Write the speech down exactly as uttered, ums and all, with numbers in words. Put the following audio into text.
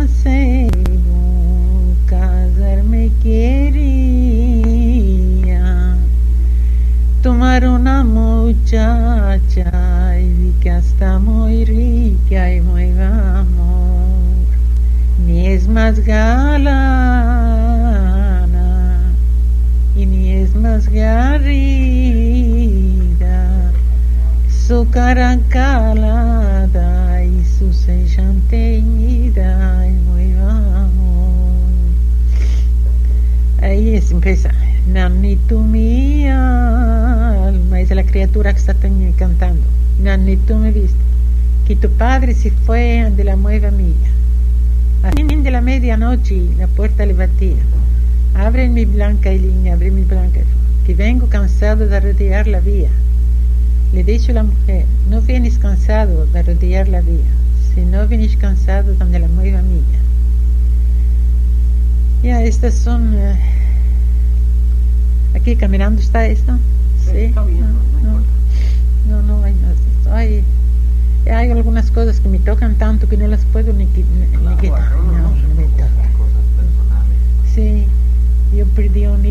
sé, casarme quería, tomar una muchacha y vi que está muy rica y muy amor, ni es más galana y ni es más garrida, su cara calada y su ceja teñida y muy amor. Ahí es, empieza, Nanito mi alma, es la criatura que está cantando. Nanito me viste, que tu padre se fue de la nueva mía. A fin de la medianoche la puerta le batía. Abre mi blanca línea, abre mi blanca, que vengo cansado de rodear la vía. Le dijo la mujer, no vienes cansado de rodear la vía, si no vienes cansado donde la nueva mía. Ya, estas son... Uh, aquí caminando está esto. Sí, está bien, no, no, no, no hay más. Hay, hay algunas cosas que me tocan tanto que no las puedo ni, ni, ni quitar. No, no, no, no, no, no, no, no, no, no, no, no, no, Sí, yo perdí un